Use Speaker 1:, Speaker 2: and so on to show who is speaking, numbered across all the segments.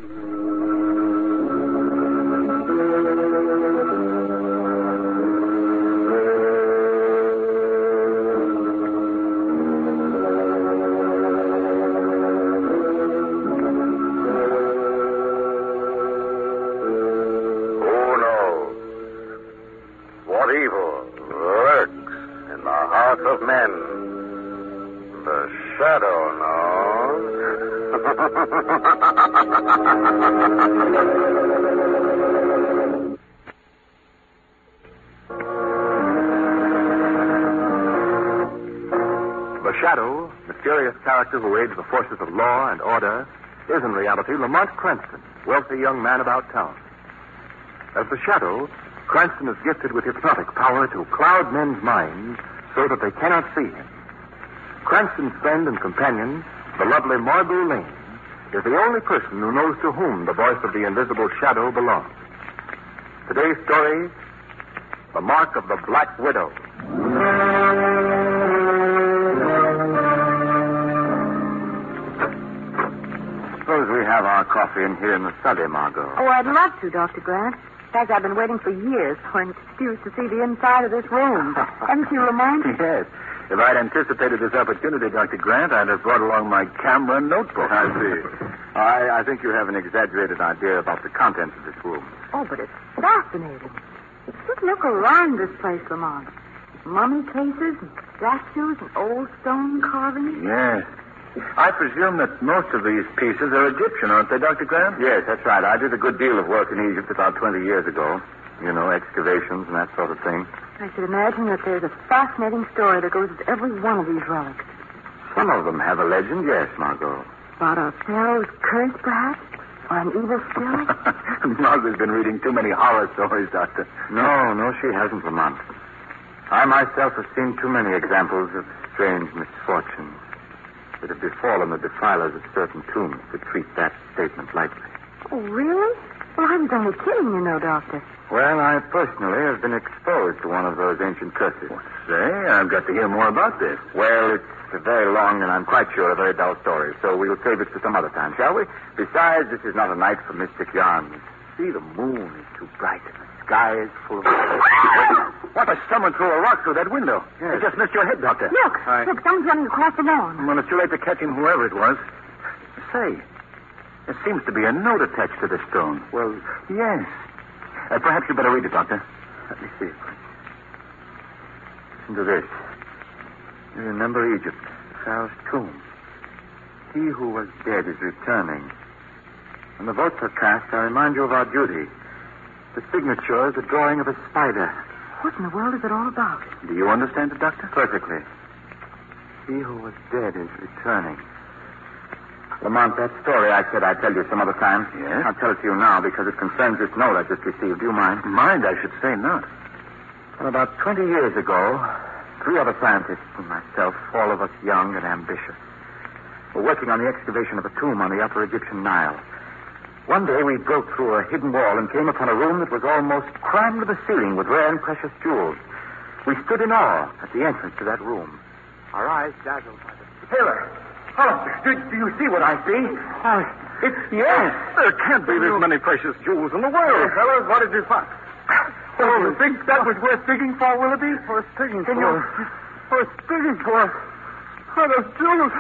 Speaker 1: The Shadow, mysterious character who aids the forces of law and order, is in reality Lamont Cranston, wealthy young man about town. As the Shadow, Cranston is gifted with hypnotic power to cloud men's minds so that they cannot see him. Cranston's friend and companion, the lovely Margot Lane, is the only person who knows to whom the voice of the invisible Shadow belongs. Today's story, The Mark of the Black Widow. Suppose we have our coffee in here in the study, Margot.
Speaker 2: Oh, I'd love to, Dr. Grant. In fact, I've been waiting for years for an excuse to see the inside of this room. Haven't you reminded?
Speaker 3: Yes. If I'd anticipated this opportunity, Dr. Grant, I'd have brought along my camera and notebook.
Speaker 1: I see. I think you have an exaggerated idea about the contents of this room.
Speaker 2: Oh, but it's fascinating. Just look around this place, Lamont. Mummy cases and statues and old stone carvings.
Speaker 3: Yes. I presume that most of these pieces are Egyptian, aren't they, Dr. Grant?
Speaker 1: Yes, that's right. I did a good deal of work in Egypt about 20 years ago. You know, excavations and that sort of thing.
Speaker 2: I should imagine that there's a fascinating story that goes with every one of these relics.
Speaker 1: Some of them have a legend, yes, Margot.
Speaker 2: About a pharaoh's curse, perhaps? Or an evil spirit?
Speaker 3: Margot's been reading too many horror stories, Doctor.
Speaker 1: No, she hasn't, Lamont. I myself have seen too many examples of strange misfortunes that have befallen the defilers of certain tombs to treat that statement lightly.
Speaker 2: Oh, really? Well, I was only kidding, you know, Doctor.
Speaker 1: Well, I personally have been exposed to one of those ancient curses.
Speaker 3: Say, I've got to hear more about this.
Speaker 1: Well, it's a very long and I'm quite sure a very dull story, so we'll save it for some other time, shall we? Besides, this is not a night for mystic yarns. See, the moon is too bright and the sky is full of...
Speaker 3: What if someone threw a rock through that window?
Speaker 1: Yes.
Speaker 3: It just missed your head, Doctor.
Speaker 2: Look, someone's running across the lawn.
Speaker 3: Well, it's too late to catch him, whoever it was. Say, there seems to be a note attached to the stone.
Speaker 1: Well,
Speaker 3: yes. Perhaps you better read it, Doctor.
Speaker 1: Let me see. Listen to this. You remember Egypt, Pharaoh's tomb. He who was dead is returning. When the votes are cast, I remind you of our duty. The signature is a drawing of a spider.
Speaker 2: What in the world is it all about?
Speaker 3: Do you understand it, Doctor?
Speaker 1: Perfectly. He who was dead is returning. Lamont, that story I said I'd tell you some other time.
Speaker 3: Yes?
Speaker 1: I'll tell it to you now because it concerns this note I just received. Do you mind?
Speaker 3: Mind, I should say not.
Speaker 1: Well, about 20 years ago, 3 other scientists and myself, all of us young and ambitious, were working on the excavation of a tomb on the upper Egyptian Nile. One day we broke through a hidden wall and came upon a room that was almost crammed to the ceiling with rare and precious jewels. We stood in awe at the entrance to that room, our eyes dazzled by the...
Speaker 3: Taylor! Hollister, do you see what I see? Yes. There can't be this many precious jewels in the world.
Speaker 1: Hey, fellows, what did you find?
Speaker 3: Oh, you think that was worth digging for, Willoughby?
Speaker 1: Worth digging
Speaker 3: for?
Speaker 1: Worth digging for?
Speaker 3: What are jewels?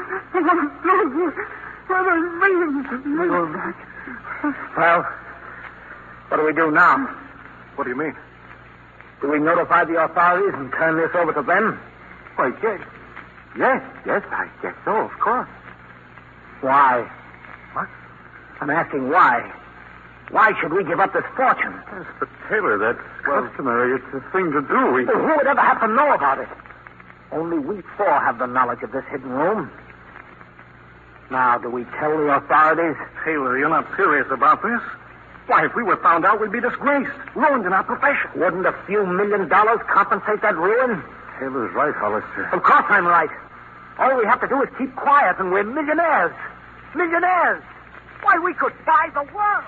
Speaker 3: What are millions?
Speaker 1: Well, what do we do now?
Speaker 3: What do you mean?
Speaker 1: Do we notify the authorities and turn this over to them?
Speaker 3: Why, yes.
Speaker 1: Yes, I guess so, of course.
Speaker 2: Why?
Speaker 3: What?
Speaker 2: I'm asking why. Why should we give up this fortune?
Speaker 3: Yes, but Taylor, that's customary. It's a thing to do.
Speaker 2: Well, who would ever have to know about it? Only we 4 have the knowledge of this hidden room. Now, do we tell the authorities?
Speaker 3: Taylor, you're not serious about this? Why, if we were found out, we'd be disgraced, ruined in our profession.
Speaker 2: Wouldn't a few $1 million compensate that ruin?
Speaker 3: Taylor's right, Hollister.
Speaker 2: Of course I'm right. All we have to do is keep quiet and we're millionaires. Millionaires. Why, we could buy the world.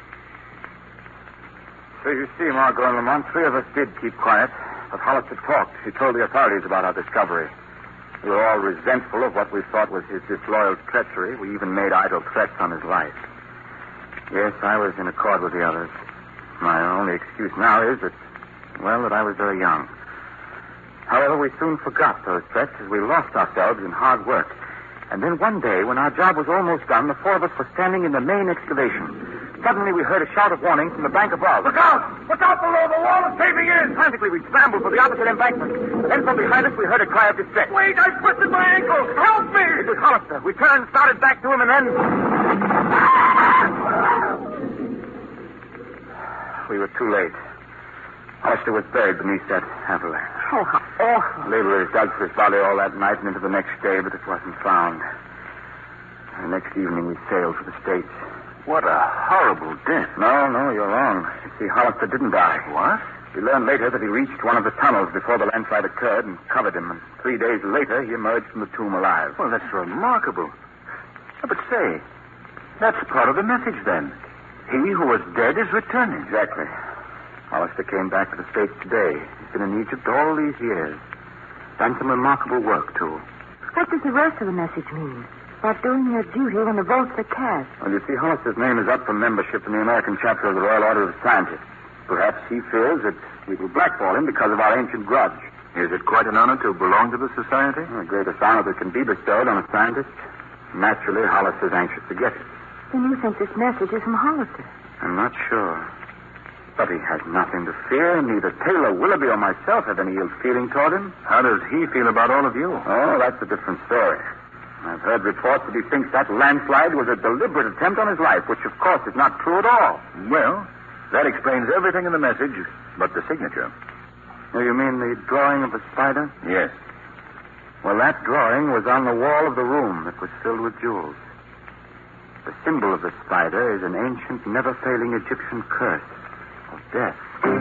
Speaker 1: So you see, Margot and Lamont, 3 of us did keep quiet. But Hollister talked. He told the authorities about our discovery. We were all resentful of what we thought was his disloyal treachery. We even made idle threats on his life.
Speaker 3: Yes, I was in accord with the others. My only excuse now is that I was very young. However, we soon forgot those threats as we lost ourselves in hard work. And then one day, when our job was almost done, the four of us were standing in the main excavation. Suddenly, we heard a shout of warning from the bank above.
Speaker 1: Look out! Look out below! The wall is caving in!
Speaker 3: Frantically, we scrambled for the opposite embankment. Then from behind us, we heard a cry of distress.
Speaker 1: Wait, I twisted my ankle! Help me!
Speaker 3: It was Hollister. We turned, started back to him, and then... We were too late. Hollister was buried beneath that avalanche.
Speaker 2: Oh, how awful.
Speaker 3: Laborers dug for his body all that night and into the next day, but it wasn't found. The next evening, we sailed for the States.
Speaker 1: What a horrible death.
Speaker 3: No, you're wrong. You see, Hollister didn't die.
Speaker 1: What?
Speaker 3: We learned later that he reached one of the tunnels before the landslide occurred and covered him. And 3 days later, he emerged from the tomb alive.
Speaker 1: Well, that's remarkable. But say, that's part of the message then. He who was dead is returning.
Speaker 3: Exactly. Hollister came back to the States today. He's been in Egypt all these years. Done some remarkable work, too.
Speaker 2: What does the rest of the message mean? About doing your duty when the votes are cast.
Speaker 3: Well, you see, Hollister's name is up for membership in the American chapter of the Royal Order of Scientists. Perhaps he feels that we will blackball him because of our ancient grudge.
Speaker 1: Is it quite an honor to belong to the society?
Speaker 3: The greatest honor that can be bestowed on a scientist. Naturally, Hollister's anxious to get it.
Speaker 2: Then you think this message is from Hollister?
Speaker 3: I'm not sure. But he has nothing to fear. Neither Taylor, Willoughby, or myself have any ill feeling toward him.
Speaker 1: How does he feel about all of you?
Speaker 3: Oh, that's a different story. I've heard reports that he thinks that landslide was a deliberate attempt on his life, which, of course, is not true at all.
Speaker 1: Well, that explains everything in the message, but the signature.
Speaker 3: Oh, you mean the drawing of the spider?
Speaker 1: Yes.
Speaker 3: Well, that drawing was on the wall of the room that was filled with jewels. The symbol of the spider is an ancient, never-failing Egyptian curse of death.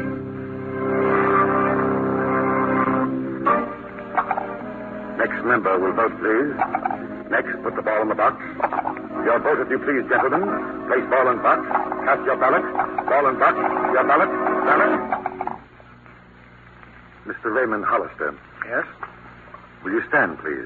Speaker 3: Next member will vote, please. Next, put the ball in the box. Your vote, if you please, gentlemen. Place ball in box. Cast your ballot. Ball in box. Your ballot. Ballot. Mr. Raymond Hollister.
Speaker 1: Yes?
Speaker 3: Will you stand, please?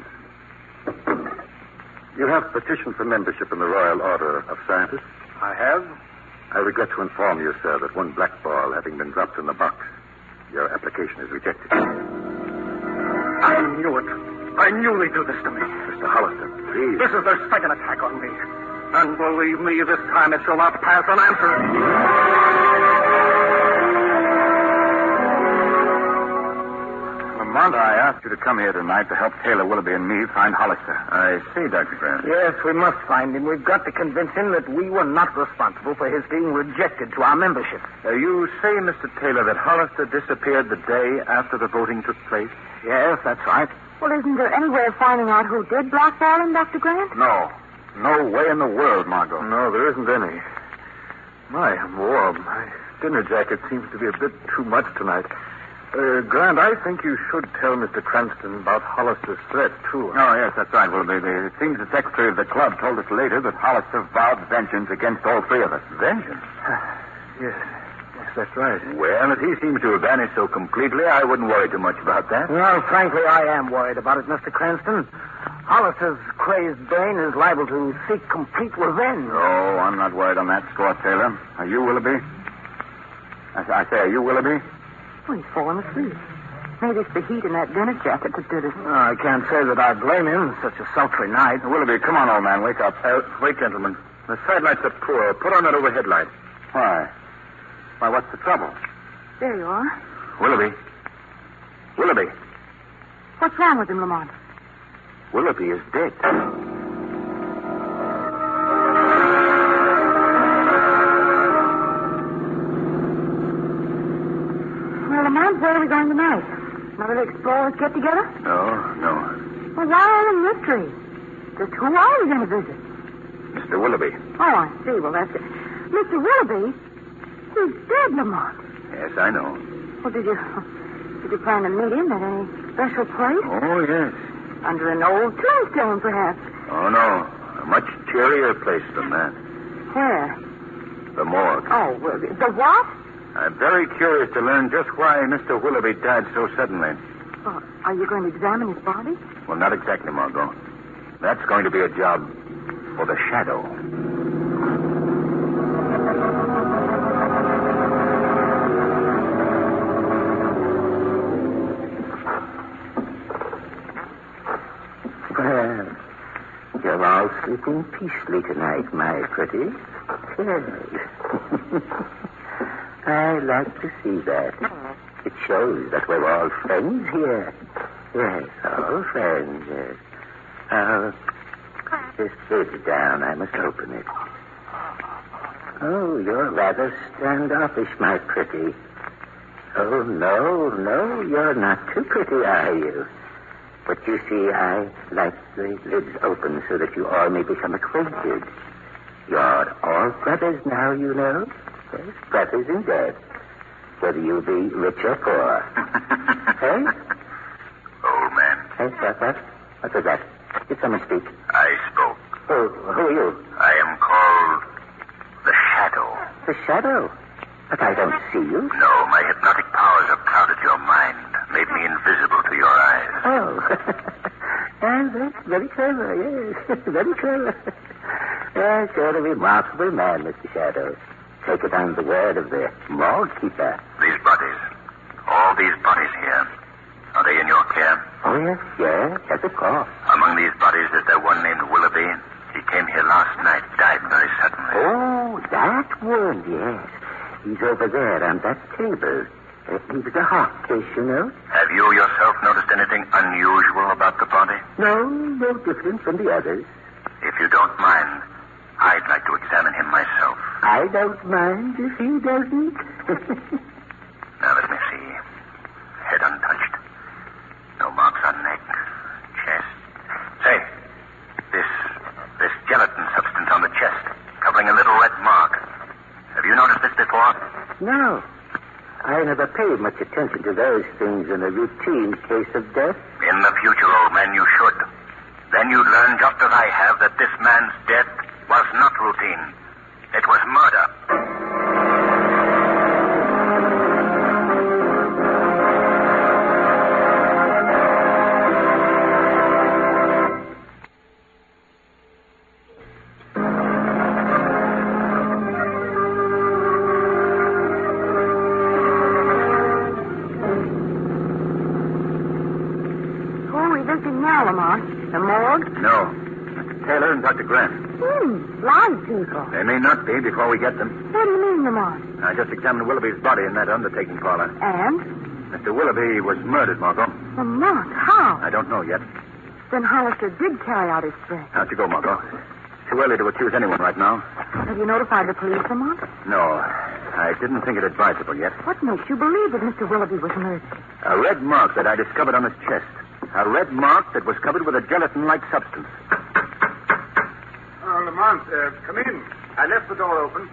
Speaker 3: You have petitioned for membership in the Royal Order of Scientists?
Speaker 1: I have.
Speaker 3: I regret to inform you, sir, that one black ball having been dropped in the box, your application is rejected.
Speaker 1: I knew it. I knew they'd do this to me.
Speaker 3: Mr. Hollister, please.
Speaker 1: This is their second attack on me. And believe me, this time it shall not pass unanswered.
Speaker 3: Lamont, I asked you to come here tonight to help Taylor, Willoughby, and me find Hollister.
Speaker 1: I see, Dr. Grant.
Speaker 4: Yes, we must find him. We've got to convince him that we were not responsible for his being rejected to our membership.
Speaker 1: You say, Mr. Taylor, that Hollister disappeared the day after the voting took place?
Speaker 4: Yes, that's right.
Speaker 2: Well, isn't there any way of finding out who did blackball him, Dr. Grant?
Speaker 3: No. No way in the world, Margot.
Speaker 1: No, there isn't any. My, I'm warm. My dinner jacket seems to be a bit too much tonight. Grant, I think you should tell Mr. Cranston about Hollister's threat, too.
Speaker 3: Oh, yes, that's right, Willoughby. It seems the secretary of the club told us later that Hollister vowed vengeance against all three of us.
Speaker 1: Vengeance?
Speaker 4: Yes, that's right.
Speaker 1: Well, if he seems to have vanished so completely, I wouldn't worry too much about that.
Speaker 4: Well, frankly, I am worried about it, Mr. Cranston. Hollister's crazed brain is liable to seek complete revenge.
Speaker 3: Oh, I'm not worried on that score, Taylor. Are you, Willoughby? I say, are you, Willoughby?
Speaker 2: Well, he's fallen asleep. Maybe it's the heat in that dinner jacket that did it.
Speaker 4: I can't say that I blame him. Such a sultry night.
Speaker 3: Willoughby, come on, old man. Wake up.
Speaker 1: Wait, gentlemen. The sidelights are poor. Put on that overhead light.
Speaker 3: Why? Why, what's the trouble?
Speaker 2: There you are.
Speaker 1: Willoughby. Willoughby.
Speaker 2: What's wrong with him, Lamont?
Speaker 3: Willoughby is dead.
Speaker 2: Well, Lamont, where are we going tonight? Another explorers get together?
Speaker 1: No.
Speaker 2: Well, why all the mystery? Just who are we going to visit?
Speaker 1: Mr. Willoughby.
Speaker 2: Oh, I see. Well, that's it. Mr. Willoughby? He's dead, Lamont.
Speaker 1: Yes, I know.
Speaker 2: Well, did you plan to meet him at any special place?
Speaker 1: Oh, yes.
Speaker 2: Under an old tombstone, perhaps.
Speaker 1: Oh, no. A much cheerier place than that.
Speaker 2: Where?
Speaker 1: The morgue.
Speaker 2: Oh, well, the what?
Speaker 1: I'm very curious to learn just why Mr. Willoughby died so suddenly.
Speaker 2: Well, are you going to examine his body?
Speaker 1: Well, not exactly, Margot. That's going to be a job for the Shadow.
Speaker 3: sleeping peacefully tonight, my pretty. Yes. I like to see that. It shows that we're all friends here. Yes, all friends, yes. This is down. I must open it. Oh, you're rather standoffish, my pretty. Oh, no, you're not too pretty, are you? But you see, I like the lids open so that you all may become acquainted. You're all brothers now, you know. Yes, brothers in debt. Whether you be rich or poor. Hey?
Speaker 5: Old man.
Speaker 3: Hey, what was that? Did someone speak?
Speaker 5: I spoke.
Speaker 3: Who are you?
Speaker 5: I am called the Shadow.
Speaker 3: The Shadow? But I don't see you.
Speaker 5: No, my hypnotic powers have clouded your mind, made me invisible to your eyes.
Speaker 3: Oh. And that's very clever, yes. Very clever. Yes, you're a remarkable man, Mr. Shadow. Take it on the word of the mall keeper.
Speaker 5: These bodies, all these bodies here, are they in your care?
Speaker 3: Oh, yes, of course.
Speaker 5: Among these bodies, is there one named Willoughby? He came here last night, died very suddenly.
Speaker 3: Oh, that one, yes. He's over there on that table. He was a heart case, you know.
Speaker 5: Have you yourself noticed anything unusual about the body?
Speaker 3: No different from the others.
Speaker 5: If you don't mind, I'd like to examine him myself.
Speaker 3: I don't mind if he doesn't.
Speaker 5: Now, let me see. Head untouched. No marks on neck, chest. Say, this gelatin substance on the chest, covering a little red mark. Have you noticed this before?
Speaker 3: No. I never paid much attention to those things in a routine case of death.
Speaker 5: In the future, old man, you should. Then you'd learn, just as I have, that this man's death was not routine. It was murder.
Speaker 2: Now, Lamont? The morgue?
Speaker 1: No. Mr. Taylor and Dr. Grant.
Speaker 2: Live people.
Speaker 1: They may not be before we get them.
Speaker 2: What do you mean, Lamont?
Speaker 1: I just examined Willoughby's body in that undertaking parlor.
Speaker 2: And?
Speaker 1: Mr. Willoughby was murdered, Margot.
Speaker 2: Lamont, how?
Speaker 1: I don't know yet.
Speaker 2: Then Hollister did carry out his threat.
Speaker 1: How'd you go, Margot? Too early to accuse anyone right now.
Speaker 2: Have you notified the police, Lamont?
Speaker 1: No. I didn't think it advisable yet.
Speaker 2: What makes you believe that Mr. Willoughby was murdered?
Speaker 1: A red mark that I discovered on his chest. A red mark that was covered with a gelatin-like substance.
Speaker 6: Oh, Lamont, come in. I left the door open.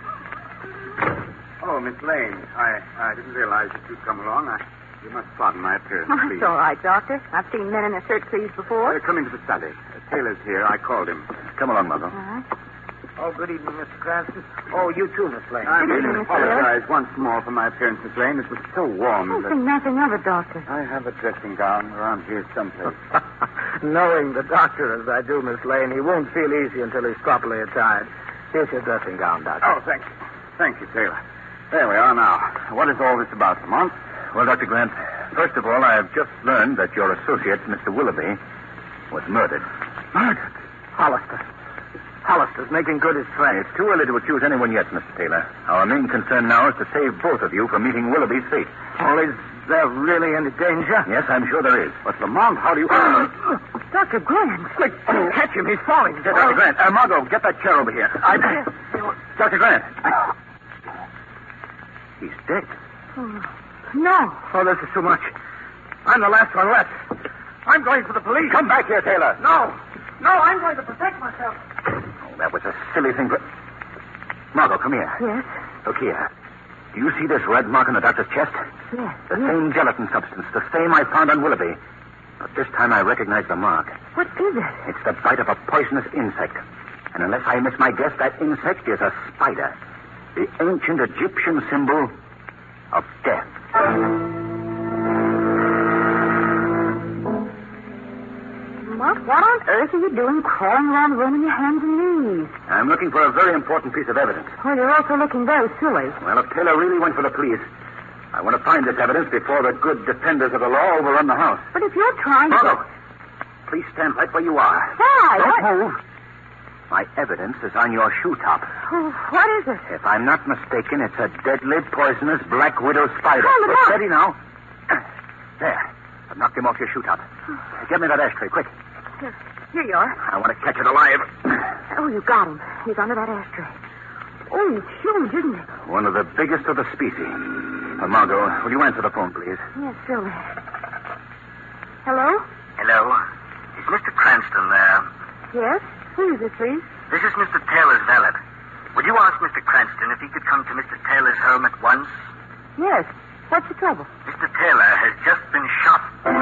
Speaker 6: Oh, Miss Lane, I didn't realize that you'd come along. You must pardon my appearance, please.
Speaker 2: It's all right, Doctor. I've seen men in a shirt sleeves before.
Speaker 6: Come into the study. Taylor's here. I called him.
Speaker 1: Come along, Margot.
Speaker 4: Oh, good evening, Mr. Cranston. Oh, you too, Miss Lane.
Speaker 6: I
Speaker 2: Good evening,
Speaker 6: really
Speaker 2: Mr. Taylor.
Speaker 6: apologize once more for my appearance, Miss Lane. It was so warm.
Speaker 2: I think nothing of it, Doctor.
Speaker 6: I have a dressing gown around here someplace.
Speaker 4: Knowing the doctor as I do, Miss Lane, he won't feel easy until he's properly attired. Here's your dressing gown, Doctor.
Speaker 6: Oh, thank you. Thank you, Taylor. There we are now. What is all this about, Lamont?
Speaker 1: Well, Dr. Grant, first of all, I have just learned that your associate, Mr. Willoughby, was murdered.
Speaker 4: Murdered? Hollister's making good his threat.
Speaker 1: It's too early to accuse anyone yet, Mr. Taylor. Our main concern now is to save both of you from meeting Willoughby's fate.
Speaker 4: Oh, is there really any danger?
Speaker 1: Yes, I'm sure there is.
Speaker 6: But, Lamont, how do you...
Speaker 2: Dr. Grant.
Speaker 4: Quick, catch him. He's falling.
Speaker 1: Dr. Grant, Margot, get that chair over here. Dr. Grant. He's dead.
Speaker 2: No.
Speaker 4: Oh, this is too much. I'm the last one left. I'm going for the police.
Speaker 1: Come back here, Taylor.
Speaker 4: No, I'm going to protect myself.
Speaker 1: Oh, that was a silly thing for... Margot, come here.
Speaker 2: Yes.
Speaker 1: Look here. Do you see this red mark on the doctor's chest?
Speaker 2: Yes.
Speaker 1: The same gelatin substance, the same I found on Willoughby. But this time I recognize the mark.
Speaker 2: What is it?
Speaker 1: It's the bite of a poisonous insect. And unless I miss my guess, that insect is a spider. The ancient Egyptian symbol of death.
Speaker 2: What on earth are you doing crawling around the room on your hands and knees?
Speaker 1: I'm looking for a very important piece of evidence.
Speaker 2: Well, you're also looking very silly.
Speaker 1: Well, if Taylor really went for the police, I want to find this evidence before the good defenders of the law overrun the house.
Speaker 2: But if you're trying
Speaker 1: Margot,
Speaker 2: to...
Speaker 1: please stand right where you are.
Speaker 2: Why?
Speaker 1: Don't
Speaker 2: What?
Speaker 1: move.
Speaker 3: My evidence is on your shoe top.
Speaker 2: Oh, what is it?
Speaker 3: If I'm not mistaken, it's a deadly, poisonous black widow spider.
Speaker 2: Oh, look out.
Speaker 3: Steady now. There. I've knocked him off your shoe top. Get me that ashtray, quick.
Speaker 2: Here you are.
Speaker 3: I want to catch it alive.
Speaker 2: Oh, you got him. He's under that ashtray. Oh, it's huge, isn't it?
Speaker 3: One of the biggest of the species. Margot, will you answer the phone, please?
Speaker 2: Yes, surely. Hello?
Speaker 5: Hello. Is Mr. Cranston there?
Speaker 2: Yes? Who is it, please?
Speaker 5: This is Mr. Taylor's valet. Would you ask Mr. Cranston if he could come to Mr. Taylor's home at once?
Speaker 2: Yes. What's the trouble?
Speaker 5: Mr. Taylor has just been shot.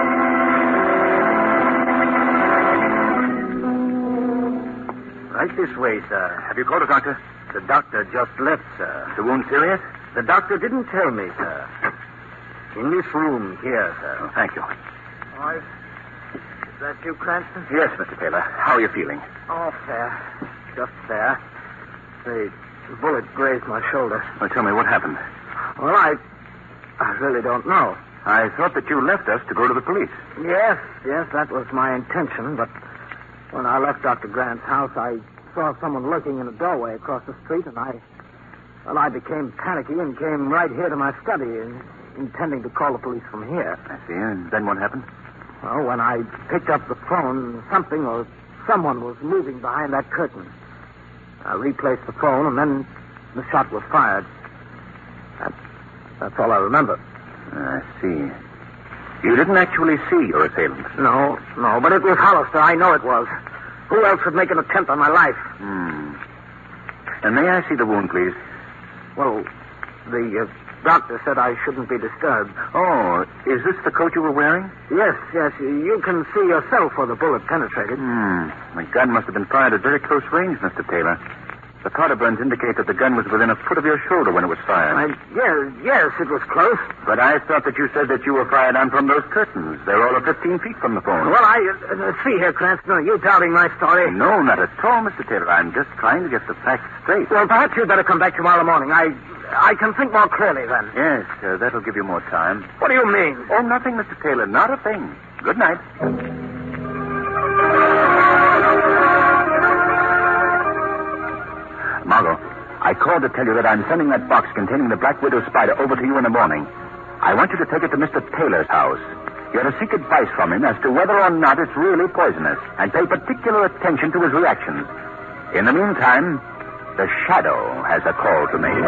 Speaker 4: Right this way, sir.
Speaker 3: Have you called a doctor?
Speaker 4: The doctor just left, sir.
Speaker 3: Is the wound serious?
Speaker 4: The doctor didn't tell me, sir. In this room here, sir.
Speaker 3: Oh, thank you.
Speaker 4: Is that you, Cranston?
Speaker 3: Yes, Mr. Taylor. How are you feeling?
Speaker 4: Oh, fair. Just fair. The bullet grazed my shoulder.
Speaker 3: Well, tell me, what happened?
Speaker 4: Well, I really don't know.
Speaker 3: I thought that you left us to go to the police.
Speaker 4: Yes, that was my intention, but when I left Dr. Grant's house, I saw someone lurking in a doorway across the street, and I became panicky and came right here to my study, intending to call the police from here.
Speaker 3: I see. And then what happened?
Speaker 4: Well, when I picked up the phone, something or someone was moving behind that curtain. I replaced the phone, and then the shot was fired. That's all I remember.
Speaker 3: I see. You didn't actually see your assailant?
Speaker 4: No, but it was Hollister. I know it was. Who else would make an attempt on my life?
Speaker 3: And may I see the wound, please?
Speaker 4: Well, the doctor said I shouldn't be disturbed.
Speaker 3: Oh, is this the coat you were wearing?
Speaker 4: Yes. You can see yourself where the bullet penetrated.
Speaker 3: The gun must have been fired at very close range, Mr. Taylor. The powder burns indicate that the gun was within a foot of your shoulder when it was fired.
Speaker 4: Yes, it was close.
Speaker 3: But I thought that you said that you were fired on from those curtains. They're all of 15 feet from the phone.
Speaker 4: Well, see here, Cranston. Are you doubting my story?
Speaker 3: No, not at all, Mr. Taylor. I'm just trying to get the facts straight.
Speaker 4: Well, perhaps you'd better come back tomorrow morning. I can think more clearly then.
Speaker 3: Yes, that'll give you more time.
Speaker 4: What do you mean?
Speaker 3: Oh, nothing, Mr. Taylor. Not a thing. Good night. Margot, I called to tell you that I'm sending that box containing the Black Widow spider over to you in the morning. I want you to take it to Mr. Taylor's house. You're to seek advice from him as to whether or not it's really poisonous, and pay particular attention to his reactions. In the meantime, the Shadow has a call to make.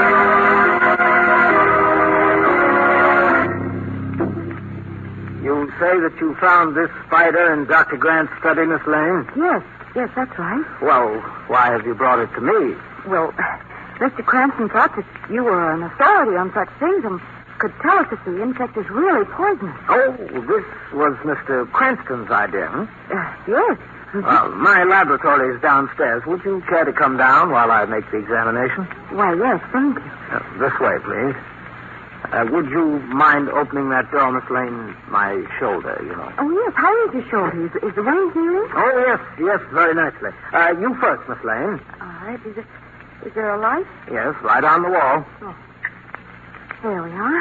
Speaker 4: You say that you found this spider in Dr. Grant's study, Miss Lane?
Speaker 2: Yes, that's right.
Speaker 4: Well, why have you brought it to me?
Speaker 2: Well, Mr. Cranston thought that you were an authority on such things and could tell us if the insect is really poisonous.
Speaker 4: Oh, this was Mr. Cranston's idea, huh?
Speaker 2: Yes.
Speaker 4: Well, my laboratory is downstairs. Would you care to come down while I make the examination?
Speaker 2: Why, yes, thank you.
Speaker 4: This way, please. Would you mind opening that door, Miss Lane? My shoulder, you know.
Speaker 2: Oh, yes. How is your shoulder? Is the wound healing?
Speaker 4: Oh, yes, very nicely. You first, Miss Lane.
Speaker 2: All right. Is there a light?
Speaker 4: Yes, right on the wall.
Speaker 2: Oh. There we are.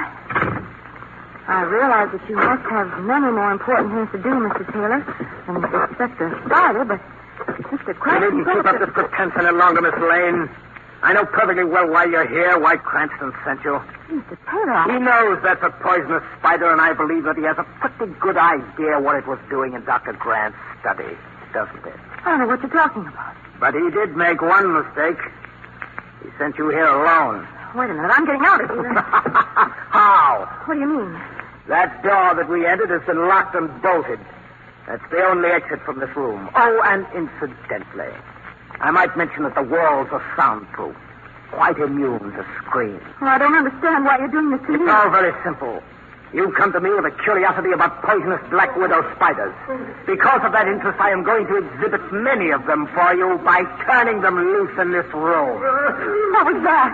Speaker 2: I realize that you must have many more important things to do, Mr. Taylor, than inspect the spider, but Mr. Cranston...
Speaker 4: You needn't keep up this pretense any longer, Miss Lane. I know perfectly well why you're here, why Cranston sent you.
Speaker 2: Mr. Taylor,
Speaker 4: He knows that's a poisonous spider, and I believe that he has a pretty good idea what it was doing in Dr. Grant's study, doesn't it?
Speaker 2: I don't know what you're talking about.
Speaker 4: But he did make one mistake. He sent you here alone.
Speaker 2: Wait a minute. I'm getting out of here.
Speaker 4: How?
Speaker 2: What do you mean?
Speaker 4: That door that we entered has been locked and bolted. That's the only exit from this room. Oh, and incidentally, I might mention that the walls are soundproof, quite immune to screams.
Speaker 2: Well, I don't understand why you're doing this to me.
Speaker 4: It's all very simple. You come to me with a curiosity about poisonous black widow spiders. Because of that interest, I am going to exhibit many of them for you by turning them loose in this room.
Speaker 2: What was that?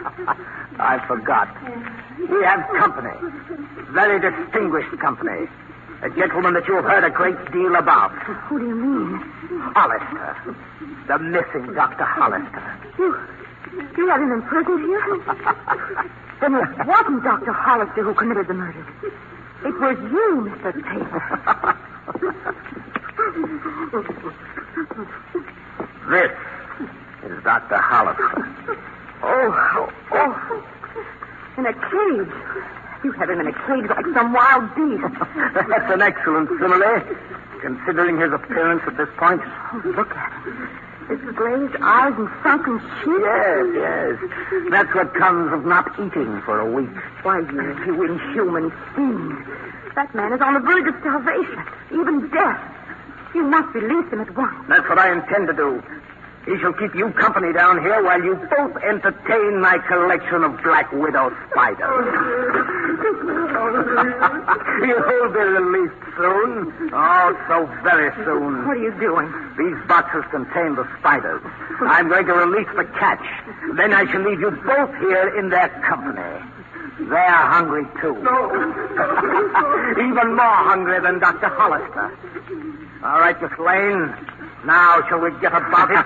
Speaker 4: I forgot. We have company. Very distinguished company. A gentleman that you have heard a great deal about.
Speaker 2: Who do you mean?
Speaker 4: Hollister. The missing Dr. Hollister.
Speaker 2: You had him imprisoned here? Then it wasn't Dr. Hollister who committed the murder. It was you, Mr. Taylor.
Speaker 4: This Dr. Hollister.
Speaker 2: Oh, how awful. In a cage. You have him in a cage like some wild beast.
Speaker 4: That's an excellent simile, considering his appearance at this point.
Speaker 2: Oh, look at him. His glazed eyes and sunken cheeks.
Speaker 4: Yes. That's what comes of not eating for a week.
Speaker 2: Why, you inhuman fiend. That man is on the verge of starvation, even death. You must release him at once.
Speaker 4: That's what I intend to do. He shall keep you company down here while you both entertain my collection of Black Widow spiders. You'll be released soon. Oh, so very soon.
Speaker 2: What are you doing?
Speaker 4: These boxes contain the spiders. I'm going to release the catch. Then I shall leave you both here in their company. They're hungry, too. No. Even more hungry than Dr. Hollister. All right, Miss Lane. Now, shall we get about it?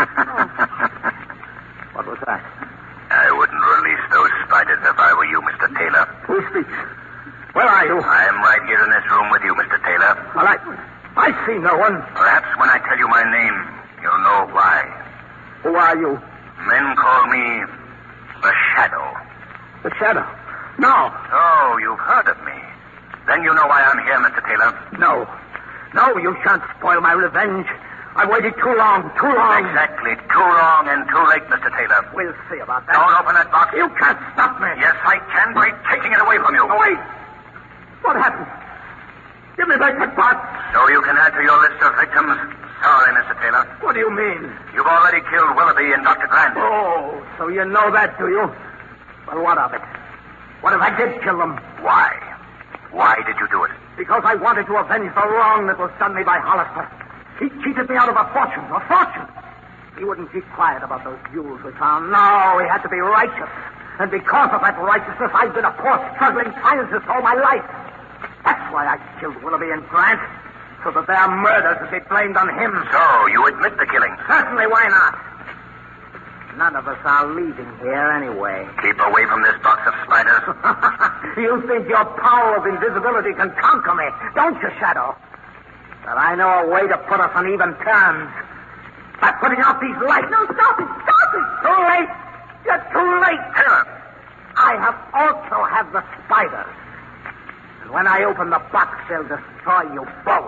Speaker 4: What was that?
Speaker 5: I wouldn't release those spiders if I were you, Mr. Taylor.
Speaker 4: Who speaks? Where are you?
Speaker 5: I'm right here in this room with you, Mr. Taylor.
Speaker 4: Well, I see no one.
Speaker 5: Perhaps when I tell you my name, you'll know why.
Speaker 4: Who are you?
Speaker 5: Men call me the Shadow.
Speaker 4: The Shadow? No.
Speaker 5: Oh, you've heard of me. Then you know why I'm here, Mr. Taylor.
Speaker 4: No. No, you shan't spoil my revenge. I waited too long.
Speaker 5: Exactly. Too long and too late, Mr. Taylor.
Speaker 4: We'll see about that.
Speaker 5: Don't open that box.
Speaker 4: You can't stop me.
Speaker 5: Yes, I can by taking it away from you.
Speaker 4: Oh, wait. What happened? Give me back that box.
Speaker 5: So you can add to your list of victims. Sorry, Mr. Taylor.
Speaker 4: What do you mean?
Speaker 5: You've already killed Willoughby and Dr. Grant.
Speaker 4: Oh, so you know that, do you? Well, what of it? What if I did kill them?
Speaker 5: Why? Why did you do it?
Speaker 4: Because I wanted to avenge the wrong that was done me by Hollister. He cheated me out of a fortune. He wouldn't keep quiet about those jewels we found. No, he had to be righteous. And because of that righteousness, I've been a poor, struggling scientist all my life. That's why I killed Willoughby and Grant, so that their murders would be blamed on him.
Speaker 5: So, you admit the killing?
Speaker 4: Certainly, why not? None of us are leaving here anyway.
Speaker 5: Keep away from this box of spiders.
Speaker 4: You think your power of invisibility can conquer me, don't you, Shadow? But I know a way to put us on even terms. By putting out these lights.
Speaker 2: No, stop it!
Speaker 4: Too late! You're too late!
Speaker 5: Taylor!
Speaker 4: I have also have the spiders. And when I open the box, they'll destroy you both.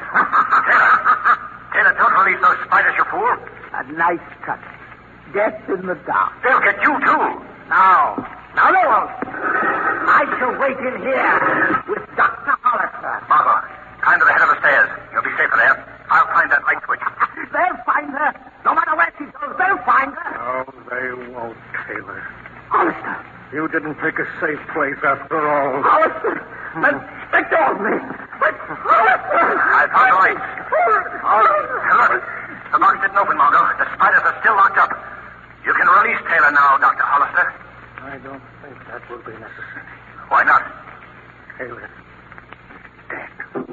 Speaker 5: Taylor, don't release those spiders, you fool.
Speaker 4: A nice touch. Death in the dark.
Speaker 5: They'll get you, too.
Speaker 4: No, they won't. I shall wait in here with Dr. Hollister.
Speaker 5: Margot, climb to the head of the stairs. You'll be safer there. I'll find that light switch.
Speaker 4: They'll find her. No matter where she goes, they'll find her.
Speaker 7: No, they won't, Taylor.
Speaker 4: Hollister.
Speaker 7: You didn't pick a safe place after all.
Speaker 4: Hollister. Let go of me. Hollister.
Speaker 5: I found the light. Look, the box didn't open, Margot. The spiders are still locked up. You can release Taylor now, Dr. Hollister.
Speaker 7: I don't think that will be necessary.
Speaker 5: Why not?
Speaker 7: Taylor, dead.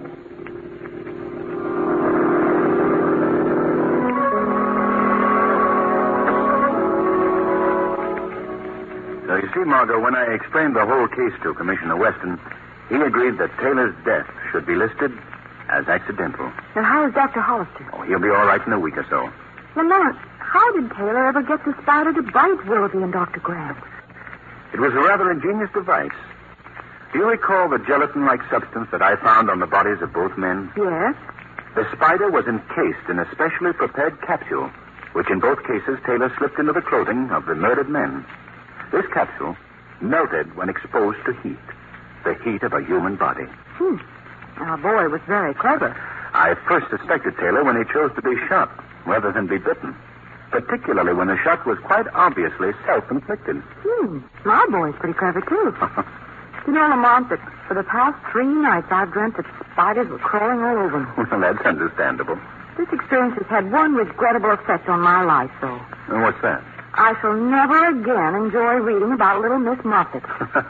Speaker 1: So you see, Margot, when I explained the whole case to Commissioner Weston, he agreed that Taylor's death should be listed as accidental.
Speaker 2: Now, how is Dr. Hollister?
Speaker 1: Oh, he'll be all right in a week or so.
Speaker 2: Lamont, how did Taylor ever get the spider to bite Willoughby and Dr. Grant?
Speaker 1: It was a rather ingenious device. Do you recall the gelatin-like substance that I found on the bodies of both men?
Speaker 2: Yes.
Speaker 1: The spider was encased in a specially prepared capsule, which in both cases Taylor slipped into the clothing of the murdered men. This capsule melted when exposed to heat, the heat of a human body.
Speaker 2: Our boy was very clever.
Speaker 1: I first suspected Taylor when he chose to be shot rather than be bitten, particularly when the shot was quite obviously self-inflicted.
Speaker 2: My boy's pretty clever, too. You know, Lamont, that for the past 3 nights I've dreamt that spiders were crawling all over me.
Speaker 1: Well, that's understandable.
Speaker 2: This experience has had one regrettable effect on my life, though.
Speaker 1: And what's that?
Speaker 2: I shall never again enjoy reading about little Miss Moffat.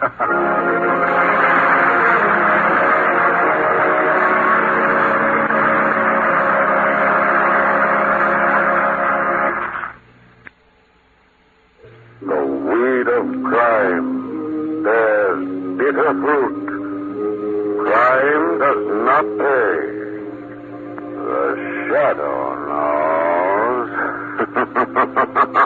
Speaker 8: The weed of crime bears bitter fruit. Crime does not pay. The shadow knows.